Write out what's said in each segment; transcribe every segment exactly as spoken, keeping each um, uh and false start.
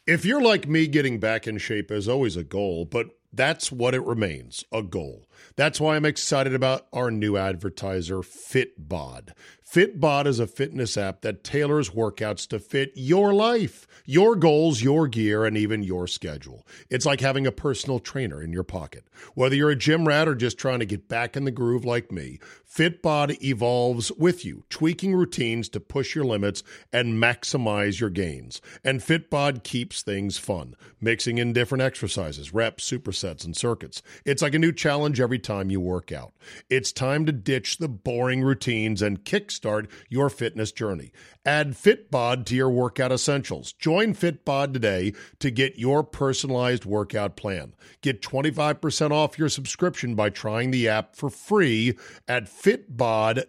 If you're like me, getting back in shape is always a goal, but that's what it remains, a goal. That's why I'm excited about our new advertiser, Fitbod. Fitbod is a fitness app that tailors workouts to fit your life, your goals, your gear, and even your schedule. It's like having a personal trainer in your pocket. Whether you're a gym rat or just trying to get back in the groove like me, Fitbod evolves with you, tweaking routines to push your limits and maximize your gains. And Fitbod keeps things fun, mixing in different exercises, reps, supersets, and circuits. It's like a new challenge every time you work out. It's time to ditch the boring routines and kickstart your fitness journey. Add Fitbod to your workout essentials. Join Fitbod today to get your personalized workout plan. Get twenty-five percent off your subscription by trying the app for free at fitbod.me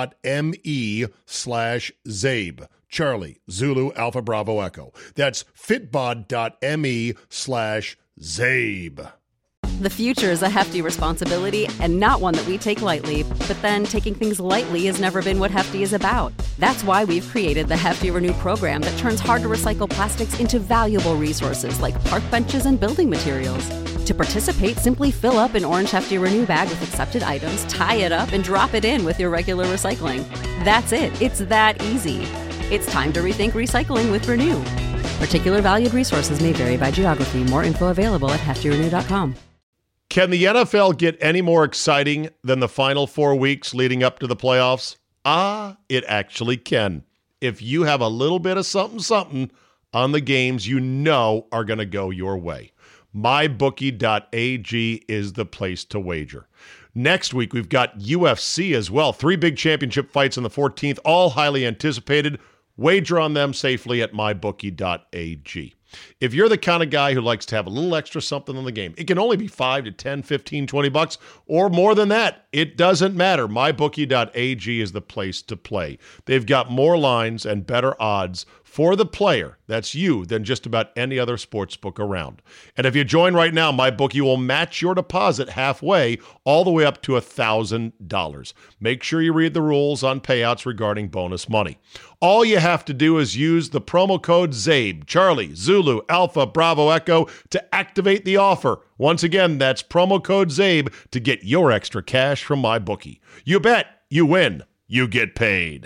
slash Zabe. Charlie, Zulu, Alpha, Bravo, Echo. That's fitbod.me slash Zabe. The future is a hefty responsibility and not one that we take lightly. But then taking things lightly has never been what Hefty is about. That's why we've created the Hefty Renew program that turns hard-to-recycle plastics into valuable resources like park benches and building materials. To participate, simply fill up an orange Hefty Renew bag with accepted items, tie it up, and drop it in with your regular recycling. That's it. It's that easy. It's time to rethink recycling with Renew. Particular valued resources may vary by geography. More info available at hefty renew dot com. Can the N F L get any more exciting than the final four weeks leading up to the playoffs? Ah, it actually can. If you have a little bit of something, something on the games you know are going to go your way. my bookie dot a g is the place to wager. Next week, we've got U F C as well. Three big championship fights on the fourteenth, all highly anticipated. Wager on them safely at my bookie dot a g. If you're the kind of guy who likes to have a little extra something on the game, it can only be five to ten, fifteen, twenty bucks or more than that. It doesn't matter. my bookie dot a g is the place to play. They've got more lines and better odds for the player, that's you, than just about any other sports book around. And if you join right now, MyBookie will match your deposit halfway, all the way up to one thousand dollars. Make sure you read the rules on payouts regarding bonus money. All you have to do is use the promo code ZABE, Charlie, Zulu, Alpha, Bravo, Echo, to activate the offer. Once again, that's promo code ZABE to get your extra cash from MyBookie. You bet, you win, you get paid.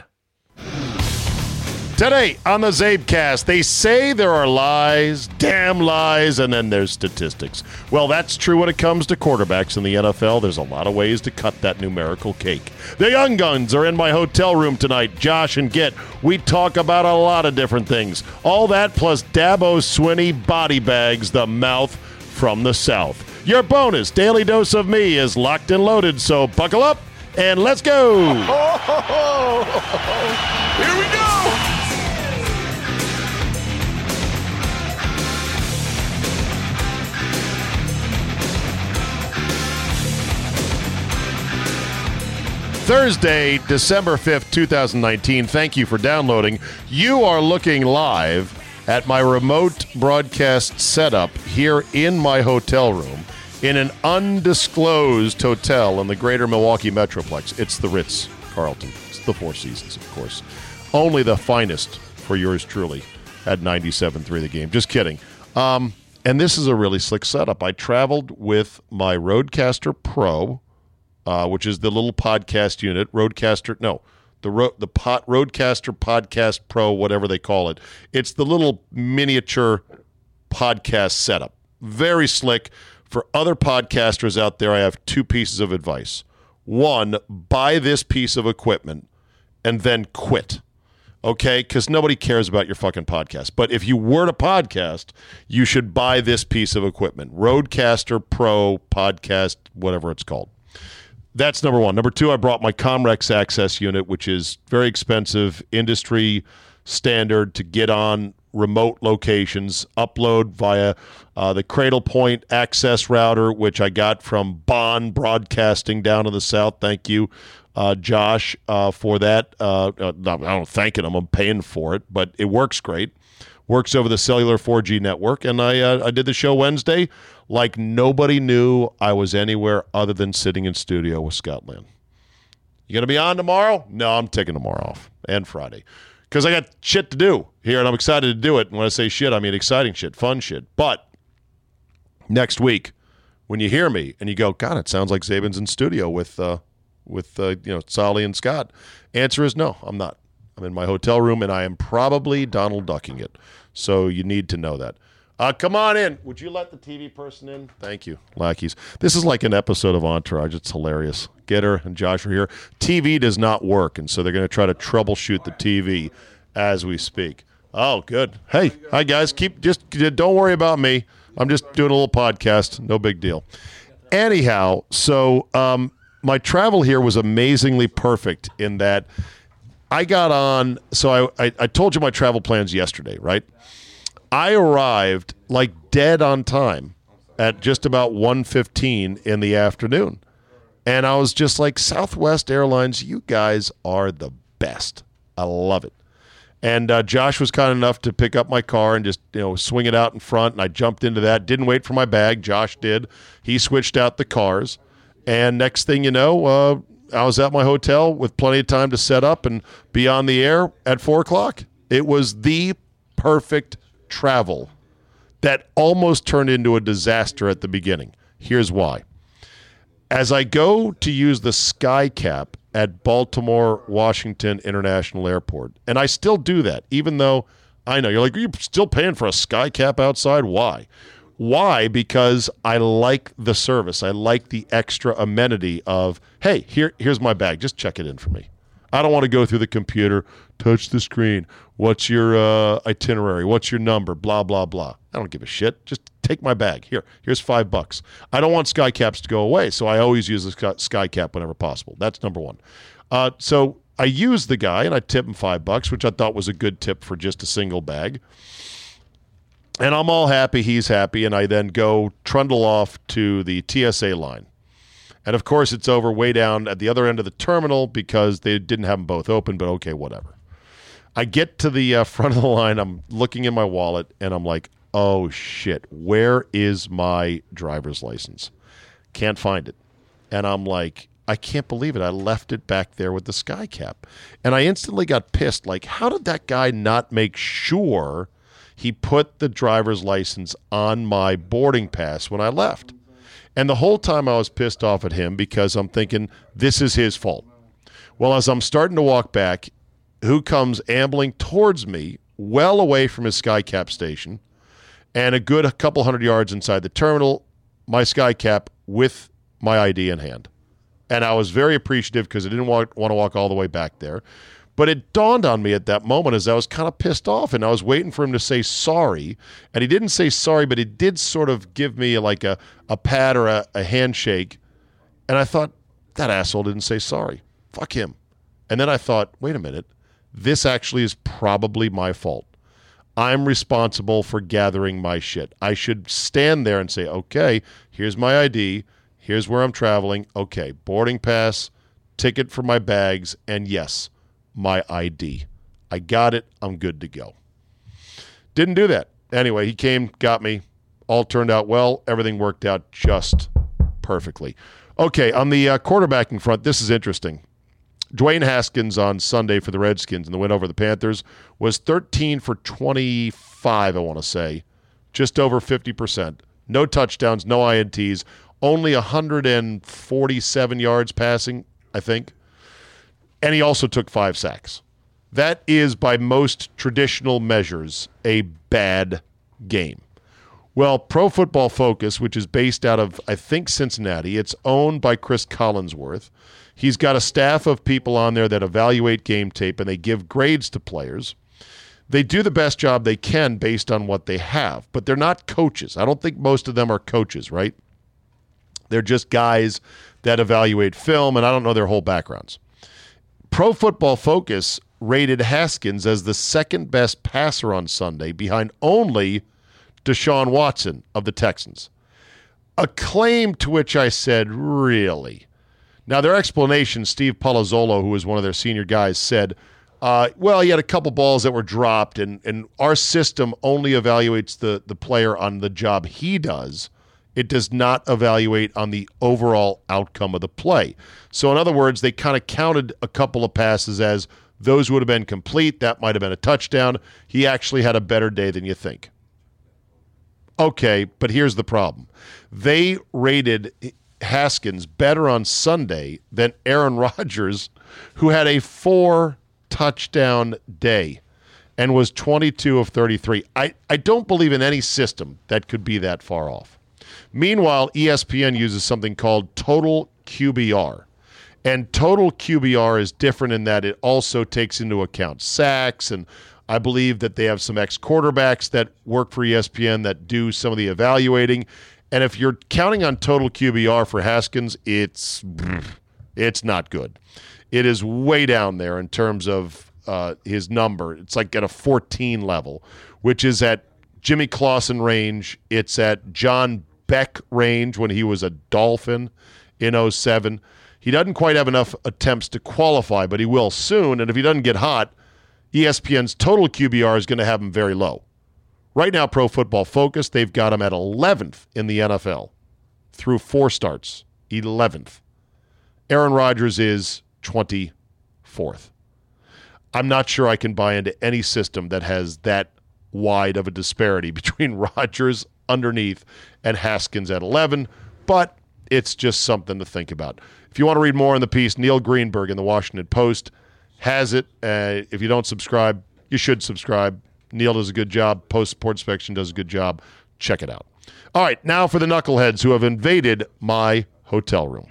Today on the Zabecast, they say there are lies, damn lies, and then there's statistics. Well, that's true when it comes to quarterbacks in the N F L. There's a lot of ways to cut that numerical cake. The Young Guns are in my hotel room tonight, Josh and Git. We talk about a lot of different things. All that plus Dabo Swinney body bags the mouth from the South. Your bonus daily dose of me is locked and loaded, so buckle up and let's go. Here we go. Thursday, December fifth, twenty nineteen. Thank you for downloading. You are looking live at my remote broadcast setup here in my hotel room in an undisclosed hotel in the greater Milwaukee Metroplex. It's the Ritz-Carlton. It's the Four Seasons, of course. Only the finest for yours truly at ninety-seven point three The Game. Just kidding. Um, and this is a really slick setup. I traveled with my Rodecaster Pro, Uh, which is the little podcast unit, Rodecaster, no, the Ro- the pot, Rodecaster Podcast Pro, whatever they call it. It's the little miniature podcast setup. Very slick. For other podcasters out there, I have two pieces of advice. One, buy this piece of equipment and then quit. Okay? Because nobody cares about your fucking podcast. But if you were to podcast, you should buy this piece of equipment. Rodecaster Pro Podcast, whatever it's called. That's number one. Number two, I brought my Comrex Access unit, which is very expensive, industry standard to get on remote locations, upload via uh, the Cradle Point access router, which I got from Bond Broadcasting down in the South. Thank you, uh, Josh, uh, for that. Uh, I don't thank it. I'm paying for it, but it works great. Works over the cellular four G network, and I uh, I did the show Wednesday like nobody knew I was anywhere other than sitting in studio with Scott Lynn. You going to be on tomorrow? No, I'm taking tomorrow off, and Friday. because I got shit to do here, and I'm excited to do it. And when I say shit, I mean exciting shit, fun shit. But next week, when you hear me and you go, God, it sounds like Zabin's in studio with uh, with uh, you know Solly and Scott. Answer is no, I'm not. I'm in my hotel room, and I am probably Donald Ducking it. So you need to know that. Uh, come on in. Would you let the T V person in? Thank you, lackeys. This is like an episode of Entourage. It's hilarious. Getter and Josh are here. T V does not work, and so they're going to try to troubleshoot the T V as we speak. Oh, good. Hey, hi, guys. Keep just don't worry about me. I'm just doing a little podcast. No big deal. Anyhow, so um, my travel here was amazingly perfect in that I got on. So I, I, I told you my travel plans yesterday, right? I arrived like dead on time at just about one fifteen in the afternoon. And I was just like, Southwest Airlines, you guys are the best. I love it. And uh, Josh was kind enough to pick up my car and just, you know, swing it out in front. And I jumped into that. Didn't wait for my bag. Josh did. He switched out the cars. And next thing you know, uh, I was at my hotel with plenty of time to set up and be on the air at four o'clock. It was the perfect travel that almost turned into a disaster at the beginning. Here's why. As I go to use the SkyCap at Baltimore Washington International Airport, and I still do that, even though I know you're like, are you still paying for a SkyCap outside? Why? Why? Because I like the service. I like the extra amenity of, hey, here, here's my bag. Just check it in for me. I don't want to go through the computer, touch the screen. What's your uh, itinerary? What's your number? Blah, blah, blah. I don't give a shit. Just take my bag. Here, here's five bucks. I don't want SkyCaps to go away, so I always use the SkyCap whenever possible. That's number one. Uh, so I use the guy, and I tip him five bucks, which I thought was a good tip for just a single bag. And I'm all happy. He's happy. And I then go trundle off to the T S A line. And, of course, it's over way down at the other end of the terminal because they didn't have them both open, but okay, whatever. I get to the uh, front of the line. I'm looking in my wallet, and I'm like, oh, shit, where is my driver's license? Can't find it. And I'm like, I can't believe it. I left it back there with the SkyCap. And I instantly got pissed. Like, how did that guy not make sure he put the driver's license on my boarding pass when I left? And the whole time I was pissed off at him because I'm thinking, this is his fault. Well, as I'm starting to walk back, who comes ambling towards me, well away from his SkyCap station, and a good couple hundred yards inside the terminal, my SkyCap with my I D in hand. And I was very appreciative because I didn't want, want to walk all the way back there. But it dawned on me at that moment as I was kind of pissed off, and I was waiting for him to say sorry. And he didn't say sorry, but he did sort of give me like a, a pat or a, a handshake. And I thought, that asshole didn't say sorry. Fuck him. And then I thought, wait a minute. This actually is probably my fault. I'm responsible for gathering my shit. I should stand there and say, okay, here's my I D. Here's where I'm traveling. Okay, boarding pass, ticket for my bags, and yes, my I D. I got it. I'm good to go. Didn't do that. Anyway, he came, got me. All turned out well. Everything worked out just perfectly. Okay, on the uh, quarterbacking front, this is interesting. Dwayne Haskins on Sunday for the Redskins in the win over the Panthers was thirteen for twenty-five, I want to say. Just over fifty percent. No touchdowns, no I N Ts. Only one hundred forty-seven yards passing, I think. And he also took five sacks. That is, by most traditional measures, a bad game. Well, Pro Football Focus, which is based out of, I think, Cincinnati, it's owned by Chris Collinsworth. He's got a staff of people on there that evaluate game tape, and they give grades to players. They do the best job they can based on what they have, but they're not coaches. I don't think most of them are coaches, right? They're just guys that evaluate film, and I don't know their whole backgrounds. Pro Football Focus rated Haskins as the second best passer on Sunday behind only Deshaun Watson of the Texans. A claim to which I said, really? Now, their explanation, Steve Palazzolo, who was one of their senior guys, said, uh, well, he had a couple balls that were dropped, and, and our system only evaluates the, the player on the job he does. It does not evaluate on the overall outcome of the play. So, in other words, they kind of counted a couple of passes as those would have been complete. That might have been a touchdown. He actually had a better day than you think. Okay, but here's the problem. They rated Haskins better on Sunday than Aaron Rodgers, who had a four-touchdown day and was twenty-two of thirty-three. I, I don't believe in any system that could be that far off. Meanwhile, E S P N uses something called total Q B R. And total Q B R is different in that it also takes into account sacks, and I believe that they have some ex-quarterbacks that work for E S P N that do some of the evaluating. And if you're counting on total Q B R for Haskins, it's it's not good. It is way down there in terms of uh, his number. It's like at a fourteen level, which is at Jimmy Clausen range. It's at John Beck range when he was a Dolphin in oh seven. He doesn't quite have enough attempts to qualify, but he will soon. And if he doesn't get hot, E S P N's total Q B R is going to have him very low. Right now, Pro Football Focus, they've got him at eleventh in the N F L through four starts. eleventh. Aaron Rodgers is twenty-fourth. I'm not sure I can buy into any system that has that wide of a disparity between Rodgers underneath and Haskins at eleven, but it's just something to think about. If you want to read more on the piece, Neil Greenberg in the Washington Post has it. Uh, if you don't subscribe, you should subscribe. Neil does a good job. Post Sports Inspection does a good job. Check it out. All right, now for the knuckleheads who have invaded my hotel room.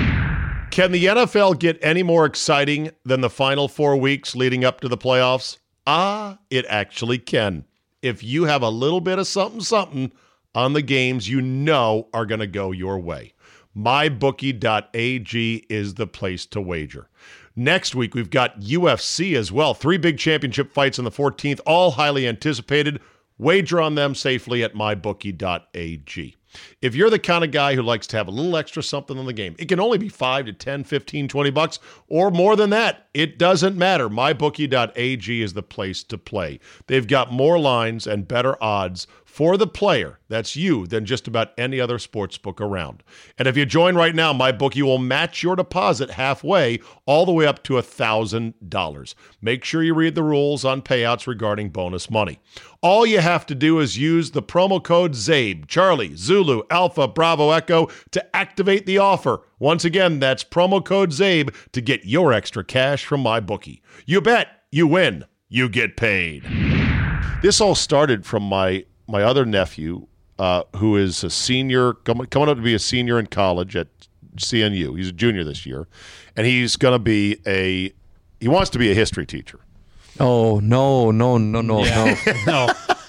Can the N F L get any more exciting than the final four weeks leading up to the playoffs? Ah, it actually can. If you have a little bit of something, something on the games you know are going to go your way. my bookie dot a g is the place to wager. Next week, we've got U F C as well. Three big championship fights on the fourteenth, all highly anticipated. Wager on them safely at my bookie dot a g. If you're the kind of guy who likes to have a little extra something on the game, it can only be five to ten, fifteen, twenty bucks or more than that. It doesn't matter. my bookie dot a g is the place to play. They've got more lines and better odds for the player, that's you, than just about any other sports book around. And if you join right now, MyBookie will match your deposit halfway, all the way up to one thousand dollars. Make sure you read the rules on payouts regarding bonus money. All you have to do is use the promo code ZABE, Charlie, Zulu, Alpha, Bravo, Echo, to activate the offer. Once again, that's promo code ZABE to get your extra cash from MyBookie. You bet, you win, you get paid. This all started from my my other nephew, uh, who is a senior, coming up to be a senior in college at C N U. He's a junior this year, and he's going to be a, he wants to be a history teacher. Oh, no, no, no, no, yeah. no. no.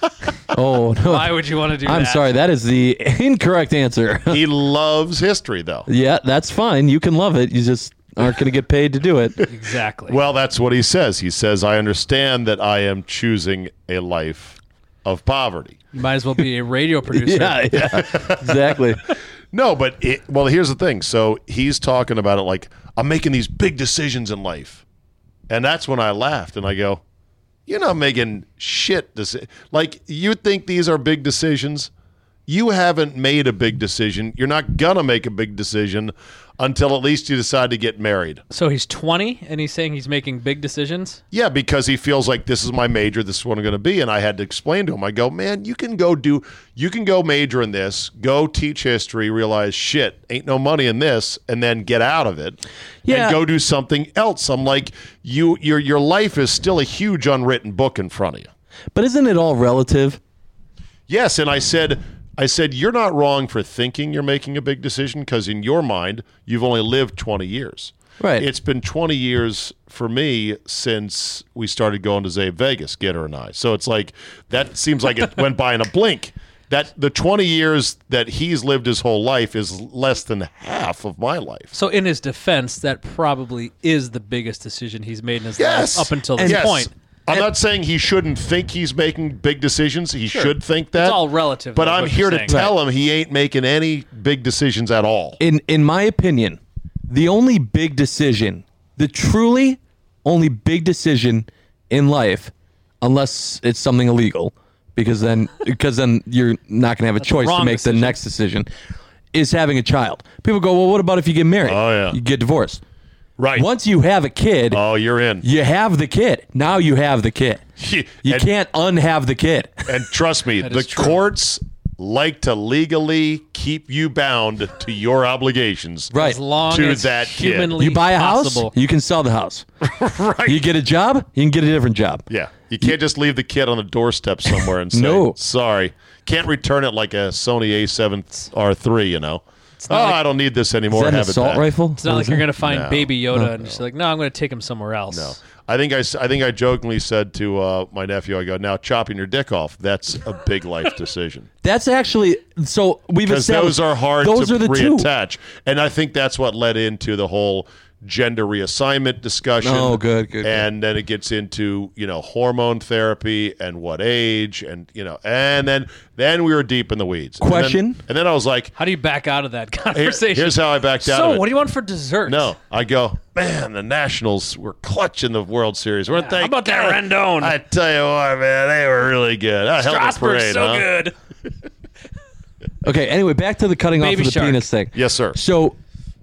Oh, no. Why would you want to do I'm that? I'm sorry, that is the incorrect answer. He loves history, though. Yeah, that's fine. You can love it. You just aren't going to get paid to do it. Exactly. Well, that's what he says. He says, I understand that I am choosing a life of poverty. You might as well be a radio producer. yeah, yeah, exactly. No, but, it, well, here's the thing. So he's talking about it like, I'm making these big decisions in life. And that's when I laughed, and I go, you're not making shit decisions. Like, you think these are big decisions? You haven't made a big decision. You're not going to make a big decision until at least you decide to get married. So he's twenty, and he's saying he's making big decisions? Yeah, because he feels like this is my major, this is what I'm going to be. And I had to explain to him, I go, man, you can go do, you can go major in this, go teach history, realize, shit, ain't no money in this, and then get out of it Yeah. and go do something else. I'm like, you, your, your life is still a huge unwritten book in front of you. But isn't it all relative? Yes, and I said, I said, you're not wrong for thinking you're making a big decision because in your mind, you've only lived twenty years. Right. It's been twenty years for me since we started going to Zabe Vegas, Gitter and I. So it's like, that seems like it went by in a blink. That the twenty years that he's lived his whole life is less than half of my life. So in his defense, that probably is the biggest decision he's made in his Yes. life up until this yes. point. I'm not saying he shouldn't think he's making big decisions. He Sure. should think that. It's all relative. But though, I'm what here you're to saying. tell him he ain't making any big decisions at all. In in my opinion, the only big decision, the truly only big decision in life, unless it's something illegal, because then because then you're not going to have a That's a choice to wrong make decision. the next decision, is having a child. People go, well, what about if you get married? Oh, yeah. You get divorced. Right. Once you have a kid, Oh, you're in. you have the kid. Now you have the kid. You and, can't unhave the kid. and trust me, the is true. courts like to legally keep you bound to your obligations. Right. As long To as that kid. humanly You buy a possible. house, you can sell the house. Right. You get a job, you can get a different job. Yeah. You can't just leave the kid on the doorstep somewhere and say, No. sorry. Can't return it like a Sony A seven R three, you know. Oh, not like- I don't need this Is anymore. that an Have it assault back. rifle? It's not like you're going to find No. Baby Yoda and just like, no, I'm going to take him somewhere else. No. I think I, s- I think I jokingly said to uh, my nephew, I go, now chopping your dick off, that's a big life decision. That's actually so we've Because established those are hard those to are the two. reattach. And I think that's what led into the whole gender reassignment discussion. Oh, good, good, good. And then it gets into, you know, hormone therapy and what age and, you know, and then then we were deep in the weeds. And then- Question? And then, I was like, How do you back out of that here- conversation? here's how I backed out so, of it. what do you want for dessert? No, I go, man, the Nationals were clutching the World Series, weren't they? How about that Rendon? I tell you what, man, they were really good. I held the Strasburg's parade, so huh? good. Okay, anyway, back to the cutting Baby off of the shark. penis thing. Yes, sir. So,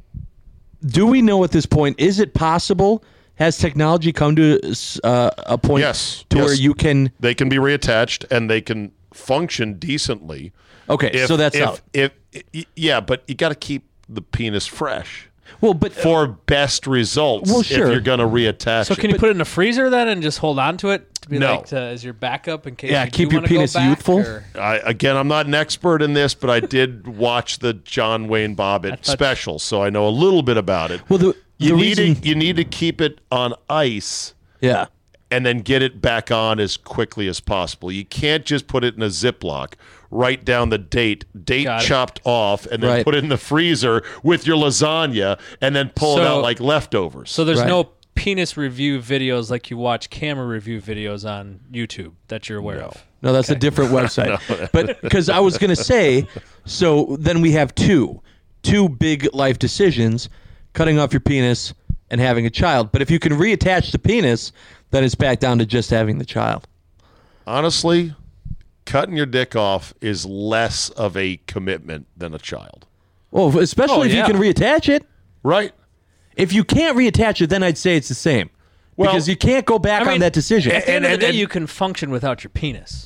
do we know at this point, is it possible? Has technology come to uh, a point Yes, to yes. where you can. They can be reattached and they can function decently. Okay, If, so that's if, out. If, if yeah, but you got to keep the penis fresh Well, but for best results. Well, sure. If you're going to reattach. So, can it. you put it in a freezer then and just hold on to it to be No. like to, as your backup in case Yeah, you keep do your wanna go penis back, youthful. or- I, again, I'm not an expert in this, but I did watch the John Wayne Bobbitt thought- special, so I know a little bit about it. well, the, you the need reason, to you need to keep it on ice yeah. and then get it back on as quickly as possible. You can't just put it in a Ziploc, write down the date, date Got it. chopped off, and then Right. put it in the freezer with your lasagna, and then pull it So- out like leftovers. So there's Right. no penis review videos like you watch camera review videos on YouTube that you're aware of. No, that's a different website. But because I was going to say, so then we have two, two big life decisions: cutting off your penis and having a child. But if you can reattach the penis, then it's back down to just having the child. Honestly, cutting your dick off is less of a commitment than a child. Well, especially Oh, if yeah. you can reattach it. Right? If you can't reattach it, then I'd say it's the same. Well, because you can't go back I mean, on that decision. At the end And- of the and- day, you can function without your penis.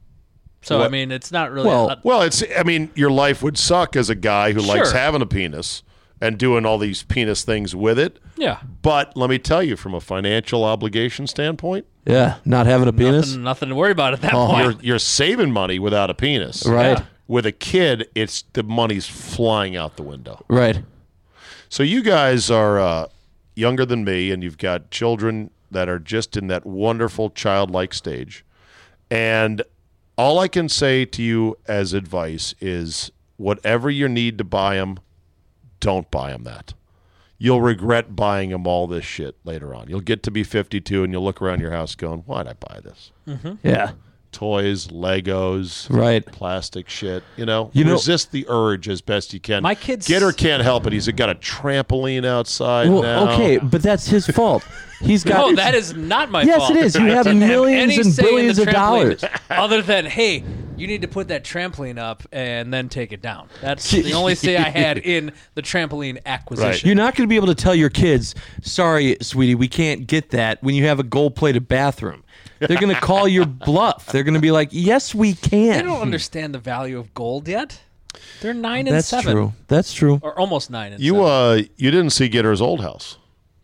So, What- I mean, it's not really. Well- a- Well, it's. I mean, your life would suck as a guy who likes Sure. having a penis and doing all these penis things with it. yeah. But let me tell you, from a financial obligation standpoint, yeah, not having a penis. Nothing, nothing to worry about at that Oh, point. you're you're saving money without a penis. Right. Yeah. With a kid, it's the money's flying out the window. Right. So you guys are uh, younger than me, and you've got children that are just in that wonderful childlike stage. And all I can say to you as advice is, whatever you need to buy them, don't buy them that. You'll regret buying them all this shit later on. You'll get to be fifty-two, and you'll look around your house going, why'd I buy this? Yeah. Toys, Legos, Right. plastic shit. You know, You know- resist the urge as best you can. My kids- Getter can't help it. He's got a trampoline outside Well, now. okay, but that's his fault. He's got. No, that is not my Yes, fault. it is. You have Didn't millions any and say in billions the of trampoline dollars. Other than, hey, you need to put that trampoline up and then take it down. That's See- the only say I had in the trampoline acquisition. You're not going to be able to tell your kids, "Sorry, sweetie, we can't get that." When you have a gold-plated bathroom, they're going to call your bluff. They're going to be like, "Yes, we They can." don't understand the value of gold yet. They're nine and That's seven. true. That's true. Or almost nine and You seven. uh, you didn't see Gitter's old house.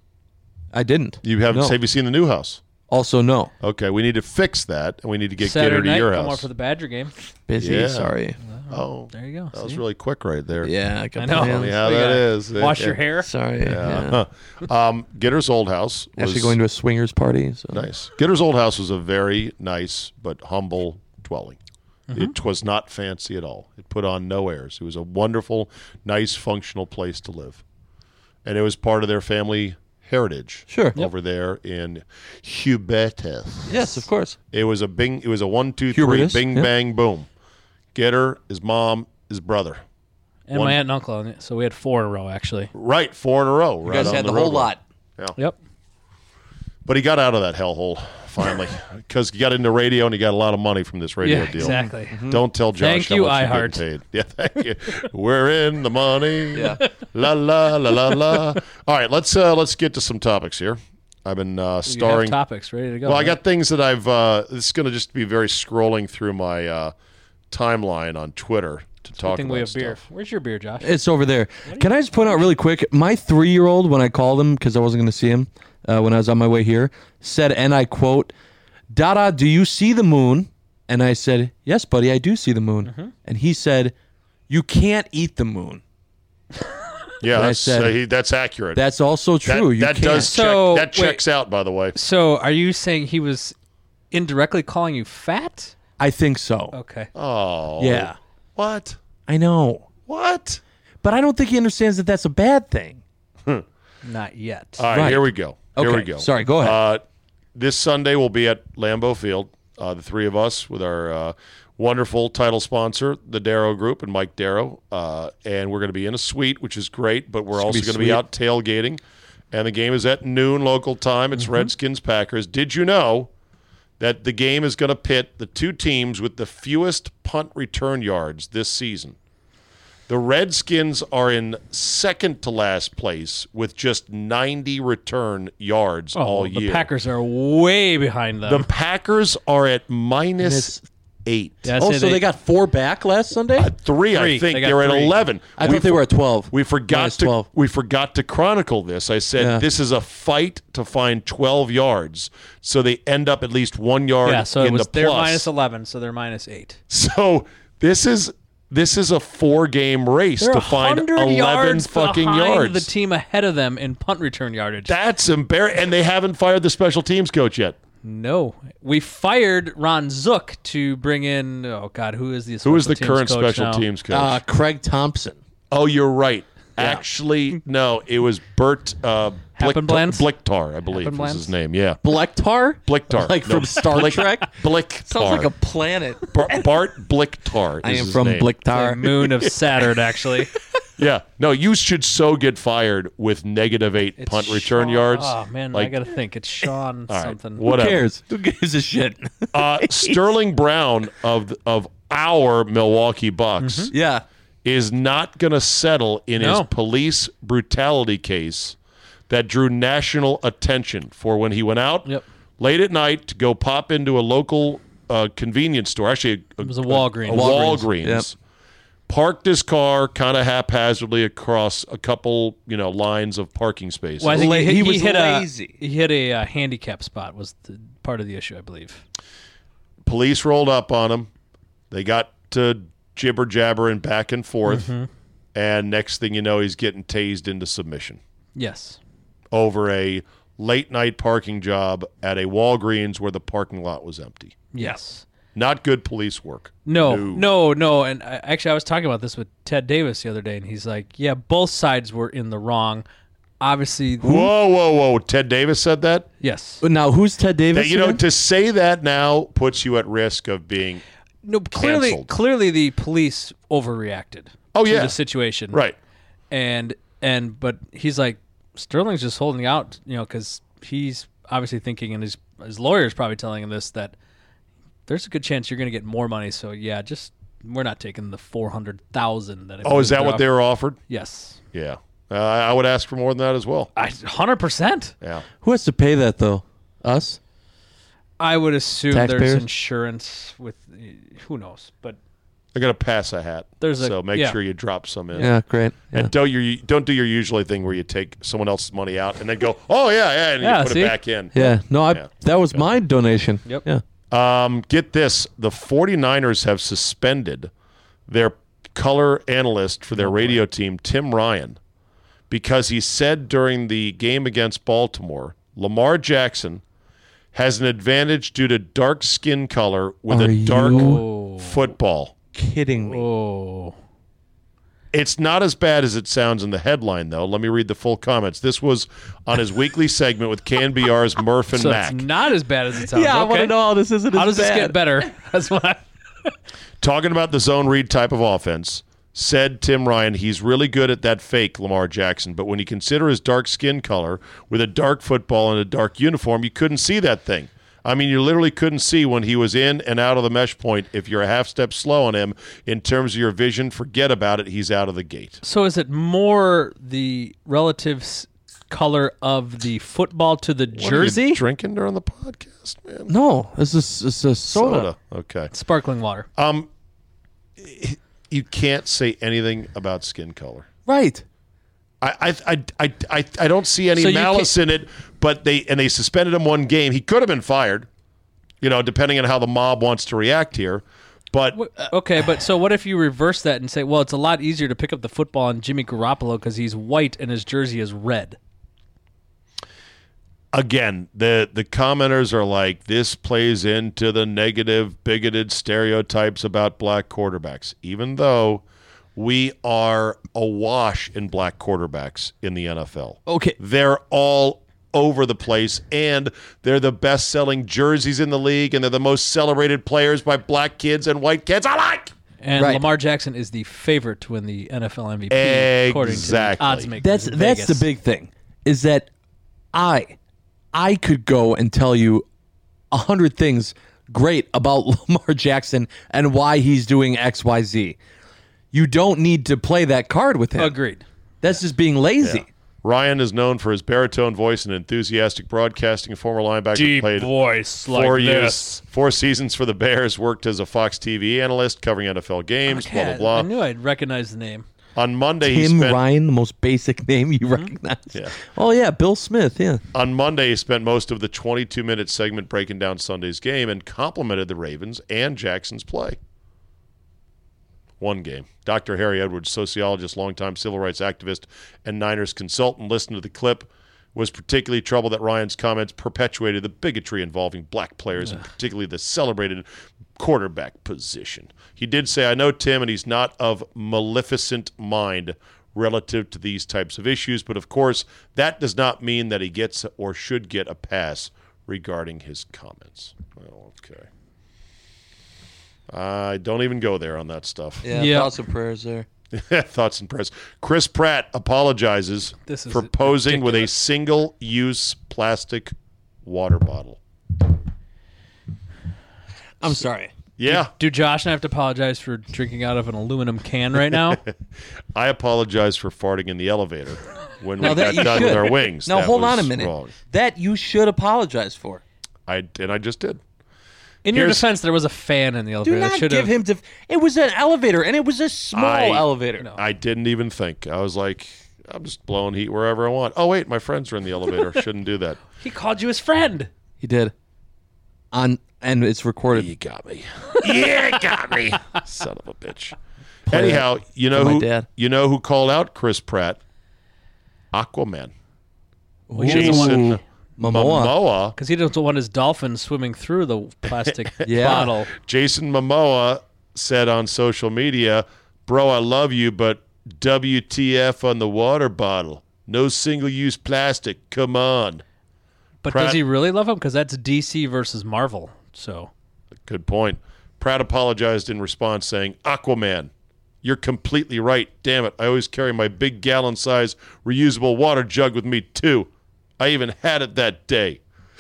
I didn't. You haven't. No. Have you seen the new house? Also, no. Okay, we need to fix that, and we need to get Saturday Gitter to night, your come house. over for the Badger game. Busy. Yeah. Sorry. oh, There you go. that was See? really quick right there. Yeah, I, got I know. the Funny hands. how We that gotta is. Wash Yeah. your hair. Sorry. Yeah. Um, Gitter's old house was Actually, going to a swingers party. So. nice. Gitter's old house was a very nice but humble dwelling. Mm-hmm. It was not fancy at all. It put on no airs. It was a wonderful, nice, functional place to live, and it was part of their family heritage. Sure. over there in Hubertus. Yes, of course. It was a bing. It was a one, two, three, Hubertus, bing, yeah. bang, boom. Gitter, his mom, his brother. And One- my aunt and uncle. So we had four in a row, actually. Right, four in a row. You guys had the whole lot. Yep. But he got out of that hellhole finally. Because you got into radio and you got a lot of money from this radio Yeah, deal. exactly. Don't tell Josh Thank how you, much you're iHeart. getting paid. Yeah, thank you. We're in the money. Yeah. La la la la la. All right, let's uh, let's get to some topics here. I've been uh, You have starring. topics ready to go. Well, I right? got things that I've. Uh, this is going to just be very scrolling through my uh, timeline on Twitter to Good talk thing about we have stuff. beer. Where's your beer, Josh? It's over there. Can I just point out really quick? My three-year-old, when I called him because I wasn't going to see him uh, when I was on my way here, said, and I quote, "Dada, do you see the moon?" And I said, "Yes, buddy, I do see the moon." Mm-hmm. And he said, "You can't eat the moon." Yeah, I that's, said- uh, he, that's accurate. That's also that, true. you that can't. does So, check. That wait. checks out, by the way. So, are you saying he was indirectly calling you fat? I think so. Okay. Oh, Yeah, What? I know, What? but I don't think he understands that that's a bad thing. Not yet. All right, Right. here we go. Here Okay, we go. sorry, go ahead. Uh, this Sunday we'll be at Lambeau Field, uh, the three of us with our uh, wonderful title sponsor, the Darrow Group, and Mike Darrow. Uh, and we're going to be in a suite, which is great, but we're gonna also be going to be sweet. out tailgating. And the game is at noon local time. It's Mm-hmm. Redskins Packers. Did you know that the game is going to pit the two teams with the fewest punt return yards this season? The Redskins are in second to last place with just ninety return yards oh, all the year. Packers are way behind them. The Packers are at minus It's- eight. Yeah, I'd Oh, say so they got four back last Sunday? Uh, three, I Three. think. They got They're at three. eleven. I we thought they for- were at twelve. We forgot Minus to twelve. we forgot to chronicle this. I said Yeah. this is a fight to find twelve yards, so they end up at least one yard yeah, so it in was the they're plus. minus eleven, so they're minus eight. So this is this is a four game race They're to find one hundred eleven yards fucking behind yards. the team ahead of them in punt return yardage. That's embarrassing, and they haven't fired the special teams coach yet. No, we fired Ron Zook to bring in. Oh God, who is the Who is the special current teams coach special now? teams coach? Uh, Craig Thompson. oh, you're right. Actually, no, it was Bert uh, Blick- Happenblans? Blicktar, I believe was Happenblans? his name. Yeah, Blicktar? Blicktar, Like No, from Star Blick- Trek? Blicktar. Sounds like a planet. Bar- Bart Blicktar. I is am his from name. The Blicktar. moon of Saturn, actually. Yeah, no, you should so get fired with negative eight It's punt return Sean- yards. Oh man, I Like, gotta think. It's Sean all right, something. Who whatever. cares? Who gives a shit? Uh, Sterling Brown of of our Milwaukee Bucks yeah. is not going to settle in his No. police brutality case that drew national attention for when he went out Yep. late at night to go pop into a local uh, convenience store. Actually, a, It was a Walgreens. A, Walgreens, Walgreens. yep. Parked his car kind of haphazardly across a couple, you know, lines of parking spaces. Well, I think La- he, hit- he he was hit lazy. a he hit a uh, handicap spot was the, part of the issue, I believe. Police rolled up on him. They got to jibber jabbering back and forth, Mm-hmm. and next thing you know, he's getting tased into submission Yes. over a late night parking job at a Walgreens where the parking lot was empty. Yes. Not good police work. No, no, no. And I, actually, I was talking about this with Ted Davis the other day, and he's like, "Yeah, both sides were in the wrong. Obviously, Whoa, whoa, whoa! Ted Davis said that. yes. But now, who's Ted Davis? That, you know, again? to say that now puts you at risk of being No, clearly, canceled. clearly, the police overreacted. Oh, to yeah. the situation, right. And and but he's like, Sterling's just holding out, you know, because he's obviously thinking, and his his lawyer's probably telling him this, that there's a good chance you're going to get more money. So yeah, just we're not taking the four hundred thousand that. I Oh, is believe that they're what they off- were offered? Yes, Yeah, uh, I would ask for more than that as well. I hundred percent. Yeah. Who has to pay that, though? Us? I would assume Taxpayers? there's insurance with, who knows, but I got to pass a hat. There's a- so make yeah. sure you drop some in. Yeah, great. Yeah. And don't your don't do your usually thing where you take someone else's money out and then go, oh yeah, yeah, and Yeah, you put see? it back in. Yeah, no, I, Yeah. that was my donation. Yep. Yeah. Um, get this: the 49ers have suspended their color analyst for their radio team, Tim Ryan, because he said during the game against Baltimore, Lamar Jackson has an advantage due to dark skin color with Are a dark you football. kidding me? oh, It's not as bad as it sounds in the headline, though. Let me read the full comments. This was on his weekly segment with K N B R's Murph and so Mac. it's not as bad as it sounds. Yeah, I okay. want to know how this isn't How as does this bad. get better? That's what I. Talking about the zone read type of offense, said Tim Ryan, he's really good at that fake Lamar Jackson, but when you consider his dark skin color with a dark football and a dark uniform, you couldn't see that thing. I mean, you literally couldn't see when he was in and out of the mesh point. If you're a half step slow on him in terms of your vision, forget about it. He's out of the gate. So is it more the relative s- color of the football to the What are jersey? you drinking during the podcast, man? No, it's a, it's a soda. Okay. Sparkling water. Um, you can't say anything about skin color. Right. I I I I I, I don't see any So you malice in it, but they and they suspended him one game. He could have been fired, you know, depending on how the mob wants to react here. But Wh- Okay, but so what if you reverse that and say, well, it's a lot easier to pick up the football on Jimmy Garoppolo because he's white and his jersey is red? again, the the commenters are like, this plays into the negative, bigoted stereotypes about black quarterbacks, even though we are awash in black quarterbacks in the N F L. Okay. They're all over the place, and they're the best-selling jerseys in the league, and they're the most celebrated players by black kids and white kids alike. And Right. Lamar Jackson is the favorite to win the N F L M V P, according to Exactly. the odds makers. That's in that's Vegas. the big thing. Is that I I could go and tell you a hundred things great about Lamar Jackson and why he's doing X, Y, Z. You don't need to play that card with him. Agreed. That's just being lazy. Yeah. Ryan is known for his baritone voice and enthusiastic broadcasting. Former linebacker, played voice four years, four seasons for the Bears. Worked as a Fox T V analyst covering N F L games. Okay, blah blah I blah. knew I'd recognize the name. On Monday, he Tim spent Ryan, the most basic name you recognize. Yeah. Oh yeah, Bill Smith. Yeah. on Monday he spent most of the twenty-two minute segment breaking down Sunday's game and complimented the Ravens and Jackson's play. One game. Doctor Harry Edwards, sociologist, longtime civil rights activist, and Niners consultant, listened to the clip, was particularly troubled that Ryan's comments perpetuated the bigotry involving black players, and particularly the celebrated quarterback position. He did say, I know Tim, and he's not of maleficent mind relative to these types of issues, but of course, that does not mean that he gets or should get a pass regarding his comments. Well, okay. I don't even go there on that stuff. Yeah. Yeah. Thoughts and prayers there. Thoughts and prayers. Chris Pratt apologizes This is for posing with a ridiculous. single-use plastic water bottle. I'm sorry. Yeah, Do Josh and I have to apologize for drinking out of an aluminum can right now? I apologize for farting in the elevator when we Now that got you done should. with our wings. Now That hold on a was minute. wrong. That you should apologize for. I and I just did. In your Here's- defense, there was a fan in the elevator. Do that not should give have- him. Def- it was an elevator, and it was a small I- elevator. I didn't even think. I was like, I'm just blowing heat wherever I want. Oh wait, my friends are in the elevator. Shouldn't do that. He called you his friend. He did. On and it's recorded. You got me. Yeah, you got me. Son of a bitch. Anyhow, you know for my who dad. you know who called out Chris Pratt? Aquaman. Ooh, Jason Momoa. Momoa. Because he doesn't want his dolphin swimming through the plastic Yeah. bottle. Jason Momoa said on social media, "Bro, I love you, but W T F on the water bottle. No single-use plastic. Come on." But Pratt- does he really love him? Because that's D C versus Marvel. So Good point. Pratt apologized in response, saying, Aquaman, you're completely right. Damn it. I always carry my big gallon size reusable water jug with me, too. I even had it that day.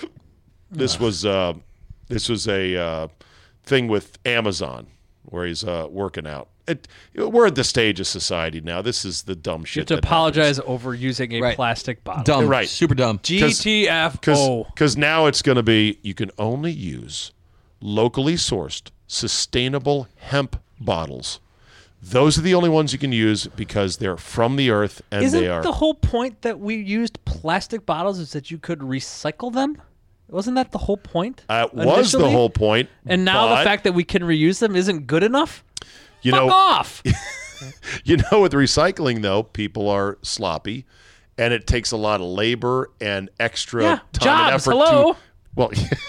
This was uh, this was a uh, thing with Amazon where he's uh, working out. It, we're at the stage of society now. This is the dumb you shit. have to that apologize over using a Right. plastic bottle. Dumb. Right. Super dumb. G T F O. Because now it's going to be you can only use locally sourced, sustainable hemp bottles. Those are the only ones you can use because they're from the earth and Isn't they are. the whole point that we used plastic bottles is that you could recycle them? Wasn't that the whole point? That was the initially? whole point. And now but, the fact that we can reuse them isn't good enough? you Fuck know, off! you know, with recycling though, people are sloppy, and it takes a lot of labor and extra Yeah, time and jobs, effort hello? to. Well,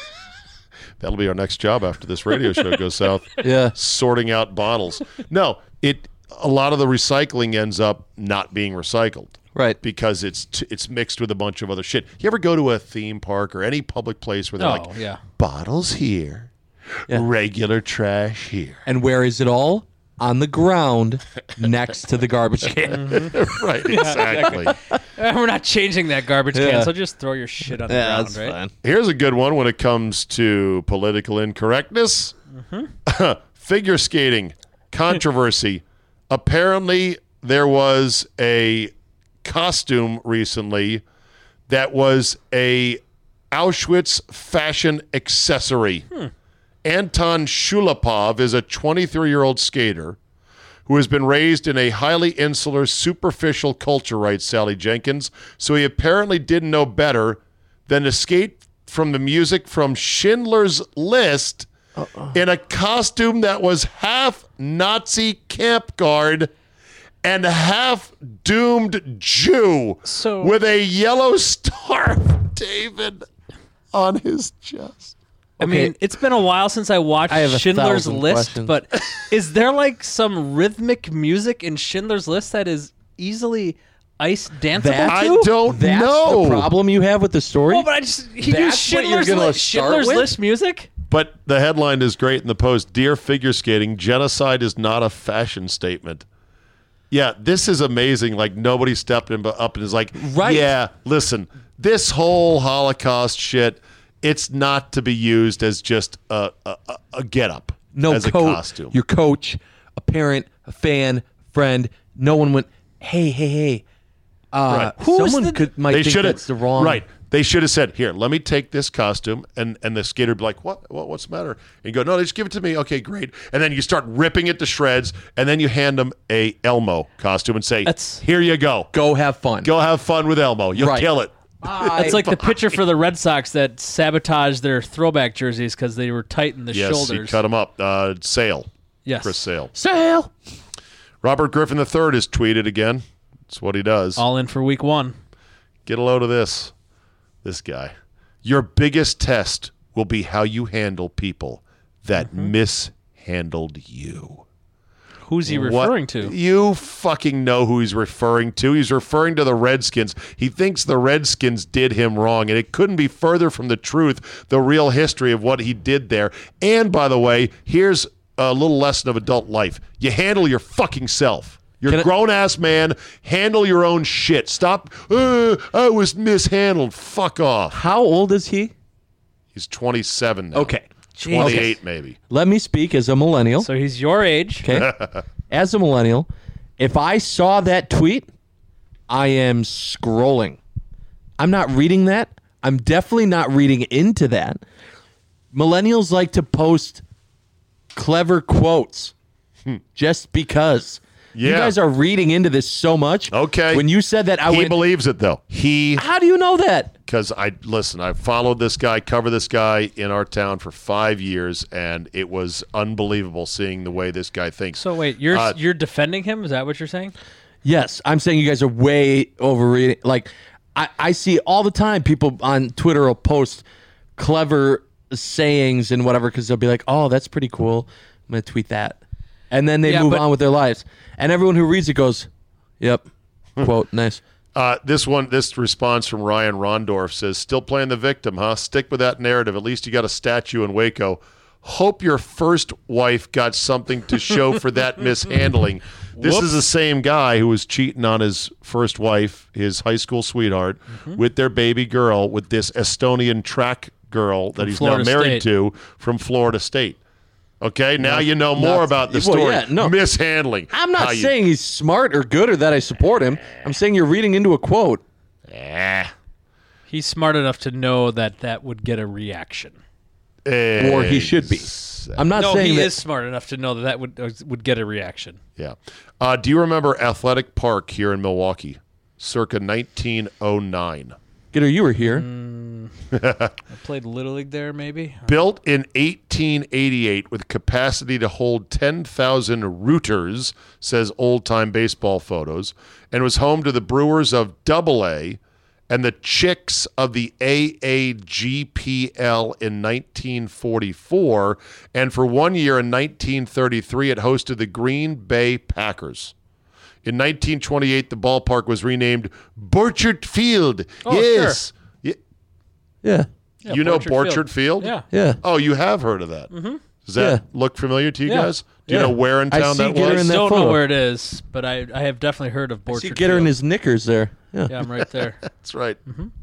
that'll be our next job after this radio show goes south. Yeah. Sorting out bottles. No, it. A lot of the recycling ends up not being recycled. Right. Because it's t- it's mixed with a bunch of other shit. You ever go to a theme park or any public place where they're Oh, like, yeah. bottles here, Yeah. regular trash here. And where is it all? on the ground next to the garbage can. Mm-hmm. Right, exactly. We're not changing that garbage Yeah. can, so just throw your shit on the Yeah, ground, that's right? fine. Here's a good one when it comes to political incorrectness. Figure skating controversy. Apparently, there was a costume recently that was a Auschwitz fashion accessory. Hmm. Anton Shulapov is a twenty-three-year-old skater who has been raised in a highly insular, superficial culture, writes Sally Jenkins, so he apparently didn't know better than to skate from the music from Schindler's List Uh-uh. in a costume that was half Nazi camp guard and half doomed Jew So- with a yellow star, David, on his chest. I mean, it's been a while since I watched I have a Schindler's thousand List, questions. but is there like some rhythmic music in Schindler's List that is easily ice danceable That- I to? don't That's know. the problem you have with the story? Oh, but I just he That's used what Schindler's, you're gonna List, start Schindler's with? List music. But the headline is great in the Post. Dear figure skating, genocide is not a fashion statement. Yeah, this is amazing. Like, nobody stepped in, up and is like, Right. yeah, listen, this whole Holocaust shit, it's not to be used as just a, a, a- a get-up, no as a coach, costume. your coach, a parent, a fan, friend. No one went, hey, hey, hey. Uh, Right. Who's someone the- could might They think should have that's the wrong. right. They should have said, "Here, let me take this costume," and and the skater would be like, "What? what? What's the matter?" And you go, "No, just give it to me." Okay, great. And then you start ripping it to shreds, and then you hand them a Elmo costume and say, That's- "Here you go. Go have fun. Go have fun with Elmo. You'll Right. kill it." It's like the pitcher for the Red Sox that sabotaged their throwback jerseys because they were tight in the Yes, shoulders. he cut him up. Uh, Sale, yes. Chris Sale. Sail. Robert Griffin the third is tweeted again. That's what he does. All in for week one. Get a load of this. This guy. Your biggest test will be how you handle people that Mm-hmm. mishandled you. Who's he What- referring to? You fucking know who he's referring to. He's referring to the Redskins. He thinks the Redskins did him wrong, and it couldn't be further from the truth, the real history of what he did there. And, by the way, here's a little lesson of adult life. You handle your fucking self. You're Can a I- grown-ass man. Handle your own shit. Stop, uh, I was mishandled. Fuck off. How old is he? He's twenty-seven now. Okay. twenty-eight maybe. Let me speak as a millennial. So he's your age. Okay. As a millennial, if I saw that tweet, I am scrolling. I'm not reading that. I'm definitely not reading into that. Millennials like to post clever quotes just because. You Yeah. guys are reading into this so much. Okay. When you said that, I He went, believes it, though. He how do you know that? because I listen, I followed this guy, cover this guy in our town for five years, and it was unbelievable seeing the way this guy thinks. So wait, you're Uh, you're defending him? Is that what you're saying? Yes, I'm saying you guys are way overreading. Like, I, I see all the time people on Twitter will post clever sayings and whatever because they'll be like, oh, that's pretty cool. I'm going to tweet that. And then they Yeah, move but- on with their lives. And everyone who reads it goes, yep, quote, nice. Uh, this one, this response from Ryan Rondorf says, "Still playing the victim, huh? Stick with that narrative. At least you got a statue in Waco. Hope your first wife got something to show for that mishandling." This is the same guy who was cheating on his first wife, his high school sweetheart, Mm-hmm. with their baby girl, with this Estonian track girl that he's Florida now married State. to from Florida State. Okay, now you know more not- about the well, story. yeah, no. Mishandling. I'm not How you- saying he's smart or good or that I support him. I'm saying you're reading into a quote. Eh, He's smart enough to know that that would get a reaction. Or he should be. I'm not no, saying he that. is smart enough to know that that would uh, would get a reaction. Yeah. Uh, do you remember Athletic Park here in Milwaukee, circa nineteen oh nine? Gator, you were here. I played Little League there, maybe. Built in eighteen eighty-eight with capacity to hold ten thousand rooters, says Old Time Baseball Photos, and was home to the Brewers of Double A and the Chicks of the A A G P L in nineteen forty-four. And for one year in nineteen thirty-three, it hosted the Green Bay Packers. In nineteen twenty-eight, the ballpark was renamed Borchert Field. Oh, yes. Ye- Yeah. Yeah, you know Borchert Borchert Field? Yeah. Yeah. Oh, you have heard of that. Mm-hmm. Does that Yeah. look familiar to you Yeah. guys? Do you Yeah. know where in I town see that get her was? in that don't photo. know where it is, but I, I have definitely heard of I Borchard see get her in Field. his knickers there. Yeah. Yeah, I'm right there. That's right.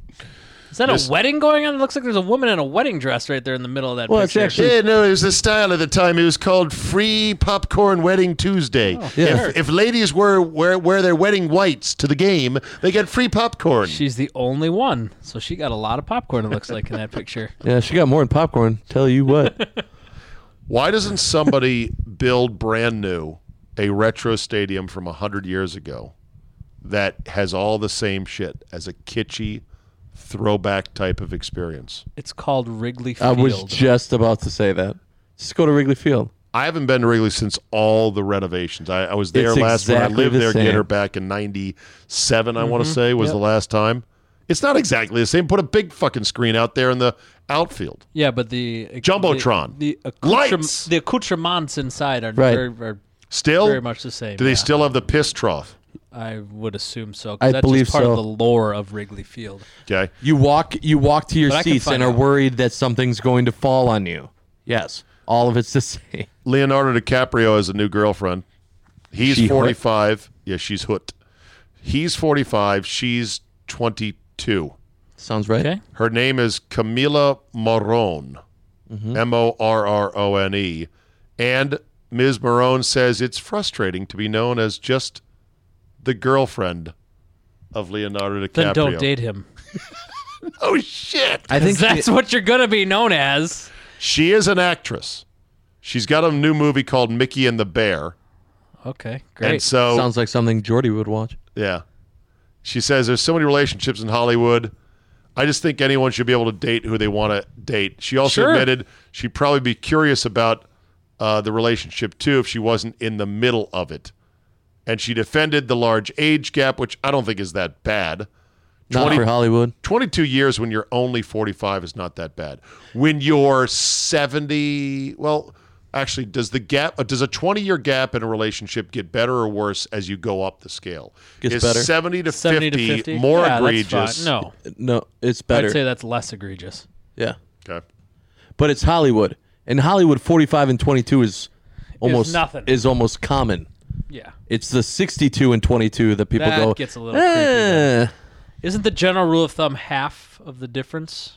Is that Miss- a wedding going on? It looks like there's a woman in a wedding dress right there in the middle of that Well, it's picture. actually- Yeah, no, it was the style at the time. It was called Free Popcorn Wedding Tuesday. Yeah. If, if ladies wear, wear wear their wedding whites to the game, they get free popcorn. She's the only one, so she got a lot of popcorn. It looks like in that picture. Yeah, she got more than popcorn. Tell you what. Why doesn't somebody build brand new a retro stadium from one hundred years ago that has all the same shit as a kitschy throwback type of experience? It's called Wrigley I Field. was just about to say that. Just go to Wrigley Field. I haven't been to Wrigley since all the renovations. I, I was there It's last when I exactly lived the there. same. Get her back in ninety-seven, I want to say, was Yep. the last time. It's not exactly the same. Put a big fucking screen out there in the outfield. Yeah, but the Jumbotron. the, the, Lights. accoutrem- the accoutrements inside are Right. very, are Still, very much the same. do they yeah. still have the piss trough? I would assume so. 'cause I that's believe just part so. of the lore of Wrigley Field. Okay. You walk you walk to your But I can seats find and are out. worried that something's going to fall on you. Yes. All of it's the same. Leonardo DiCaprio has a new girlfriend. He's She hoot? forty-five. Yeah, she's hoot. He's forty-five. She's twenty-two. Sounds right. Okay. Her name is Camila Morrone, M O R R O N E. And Miz Morrone says it's frustrating to be known as just the girlfriend of Leonardo DiCaprio. Then don't date him. Oh, shit. I think That's she, what you're gonna be known as. She is an actress. She's got a new movie called Mickey and the Bear. Okay, great. And so, sounds like something Jordy would watch. yeah. She says there's so many relationships in Hollywood. I just think anyone should be able to date who they want to date. She also Sure. admitted she'd probably be curious about uh, the relationship too if she wasn't in the middle of it. And she defended the large age gap, which I don't think is that bad. Not twenty for Hollywood. twenty-two years when you're only forty-five is not that bad. When you're seventy, well, actually, does the gap, uh, does a twenty-year gap in a relationship get better or worse as you go up the scale? Gets is better. seventy to seventy fifty, to fifty, more yeah, egregious? That's fine. No, No, it's better. I'd say that's less egregious. yeah. Okay. But it's Hollywood. In Hollywood, forty-five and twenty-two is almost nothing. is almost common. Yeah. It's the sixty-two and twenty-two that people That go. gets a little creepy then. eh. Isn't the general rule of thumb half of the difference?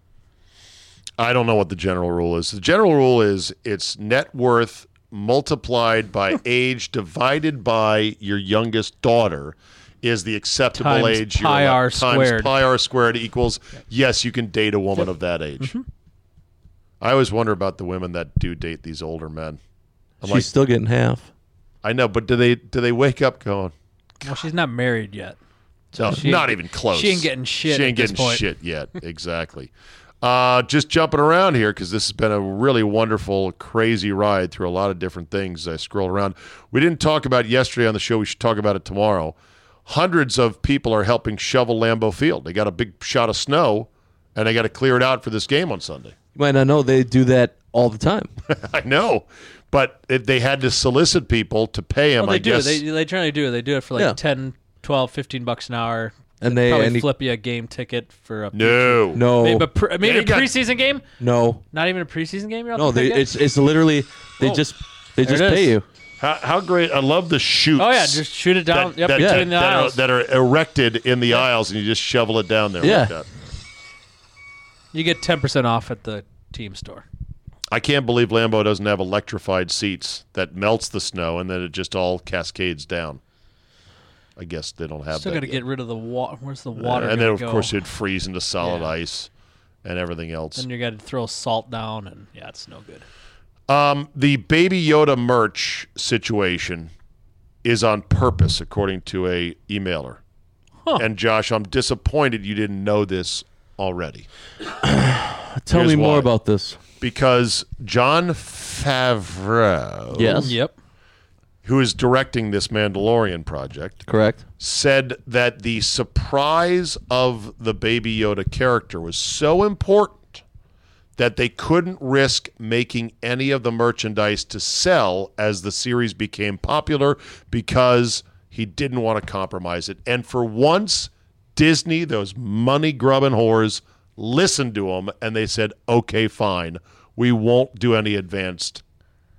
I don't know what the general rule is. The general rule is it's net worth multiplied by age divided by your youngest daughter is the acceptable Times age. you're pi allowed- r times squared. pi r squared equals, yes, you can date a woman of that age. Mm-hmm. I always wonder about the women that do date these older men. I'm She's like, still getting half. I know, but do they do they wake up going, Well, she's not married yet. no, she not ain't- even close. she ain't getting shit She ain't at this getting point. shit yet. Exactly. Uh, just jumping around here because this has been a really wonderful, crazy ride through a lot of different things. I scrolled around. We didn't talk about it yesterday on the show. We should talk about it tomorrow. Hundreds of people are helping shovel Lambeau Field. They got a big shot of snow, and they got to clear it out for this game on Sunday. You might not know they do that all the time. I know, but it, they had to solicit people to pay him. Well, they I do. guess. They, they generally do. They do it for like Yeah. ten, twelve, fifteen bucks an hour. And they Probably and he- flip you a game ticket for a no, no maybe, a, pre- maybe They a got- preseason game. no Not even a preseason game. You're no. They it's it's literally they Oh. just they There just it pay is. you. How, how great! I love the shoots. Oh yeah, just shoot it down. that, yep, that, between that, the that are, aisles. that are erected in the aisles, and you just shovel it down there Yeah. like that. You get ten percent off at the team store. I can't believe Lambeau doesn't have electrified seats that melts the snow and then it just all cascades down. I guess they don't have Still that got to yet. get rid of the water. Where's the water? and then gonna of go? course it'd freeze into solid Yeah. ice and everything else. Then you got to throw salt down, and yeah, it's no good. Um, the Baby Yoda merch situation is on purpose, according to a emailer. Huh. And Josh, I'm disappointed you didn't know this already. Tell Here's me more why. about this. Because John Favreau, Yes. Yep. who is directing this Mandalorian project, Correct. said that the surprise of the Baby Yoda character was so important that they couldn't risk making any of the merchandise to sell as the series became popular because he didn't want to compromise it. And for once, Disney, those money-grubbing whores, listened to him and they said, okay, fine, we won't do any advanced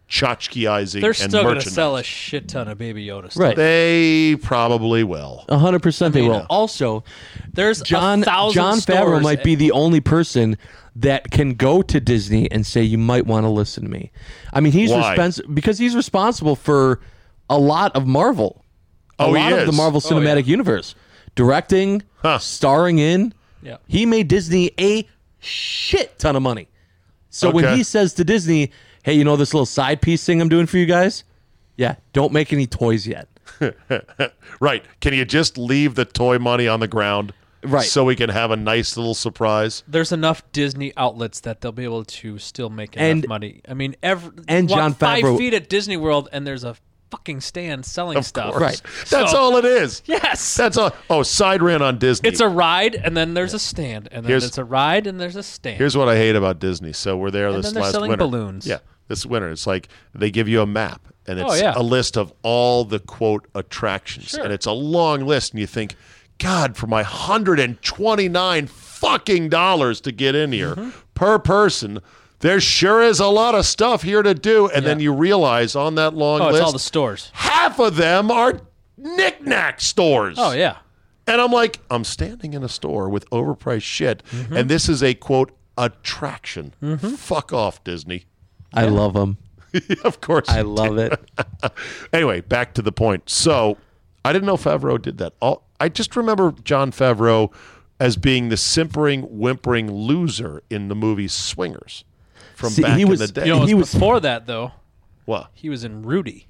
tchotchkeizing They're and still going to merchandise. sell a shit ton of Baby Yoda stuff. Right. They probably will. A hundred percent they mean, will. Also, There's John a thousand John Favreau stores. might be the only person that can go to Disney and say, you might want to listen to me. I mean, he's Why? respons- because he's responsible for a lot of Marvel. A Oh, he lot of the is. Marvel Oh, Cinematic yeah. Universe. Directing, Huh. starring in. Yeah. He made Disney a shit ton of money. So when Okay. he says to Disney, hey, you know this little side piece thing I'm doing for you guys? Yeah, don't make any toys yet. Right. Can you just leave the toy money on the ground? Right. So we can have a nice little surprise? There's enough Disney outlets that they'll be able to still make enough And- money. I mean, every and walk John five Favreau- feet at Disney World, and there's a fucking stand selling Of stuff. course. Right. That's So- all it is. Yes. That's all. Oh, side rant on Disney. It's a ride, and then there's a stand, and then Here's- it's a ride, and there's a stand. Here's what I hate about Disney. So we're there And this then they're last selling winter. balloons. Yeah, this winter. It's like they give you a map, and it's Oh, yeah. a list of all the quote attractions, Sure. and it's a long list, and you think, God, for my hundred and twenty-nine fucking dollars to get in here Mm-hmm. per person, there sure is a lot of stuff here to do. And then Yeah. you realize on that long oh, it's list, all the stores. half of them are knick-knack stores. Oh yeah. And I'm like, I'm standing in a store with overpriced shit, Mm-hmm. and this is a quote attraction. Fuck off, Disney. I love them. Of course. I you love it. do. Anyway, back to the point. So I didn't know Favreau did that. All, I just remember John Favreau as being the simpering, whimpering loser in the movie Swingers from See, back he in was- the day. You know, He it was- was before that though. What? He was in Rudy.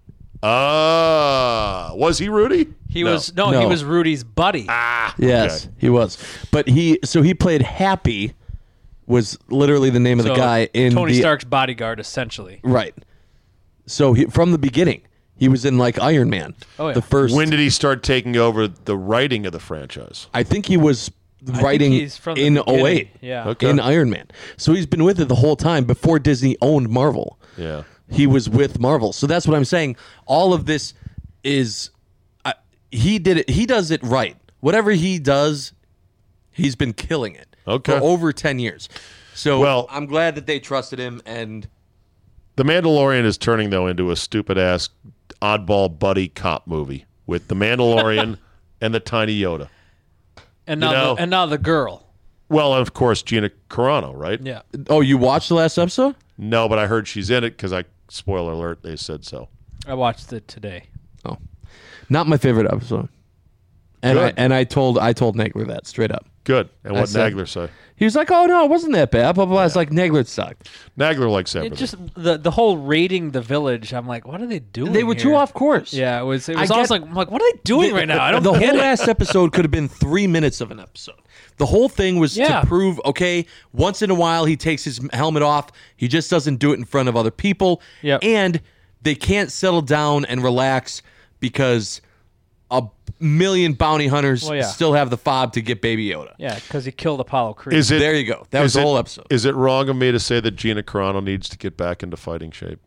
Ah, was he Rudy? He No. was no, he No. was Rudy's buddy. Ah, Yes, okay. he was. But he so he played Happy was literally the name of So, the guy in Tony the Stark's bodyguard, essentially. right. So he, from the beginning, he was in like Iron Man. Oh, yeah. The first When did he start taking over the writing of the franchise? I think he was think writing he's from the in beginning. oh eight. Yeah. Okay. In Iron Man. So he's been with it the whole time before Disney owned Marvel. Yeah. He was with Marvel. So that's what I'm saying. All of this is uh, he did it he does it right. Whatever he does, he's been killing it Okay. for over ten years. So Well- I'm glad that they trusted him and The Mandalorian is turning, though, into a stupid-ass oddball buddy cop movie with the Mandalorian and the tiny Yoda. And You now know- the, and now the girl. Well, and of course, Gina Carano, right? Yeah. oh, you watched the last episode? No, but I heard she's in it because I, spoiler alert, they said so. I watched it today. Oh. Not my favorite episode. And I Good. and I told I told Nagler that straight up. Good. And I what said- Nagler say? He was like, "Oh no, it wasn't that bad." Blah blah. blah. It's like Nagler sucked. Nagler likes It everything. just the the whole raiding the village. I'm like, what are they doing? They were here? too off course. Yeah, it was. It I was almost get- like, I'm like, what are they doing right now? I don't the get whole it. last episode could have been three minutes of an episode. The whole thing was Yeah. to prove, okay, once in a while he takes his helmet off. He just doesn't do it in front of other people. Yep. And they can't settle down and relax because a million bounty hunters Well, yeah. still have the fob to get Baby Yoda. Yeah, because he killed Apollo Creed. Is it, There you go. That was is the it- whole episode. Is it wrong of me to say that Gina Carano needs to get back into fighting shape?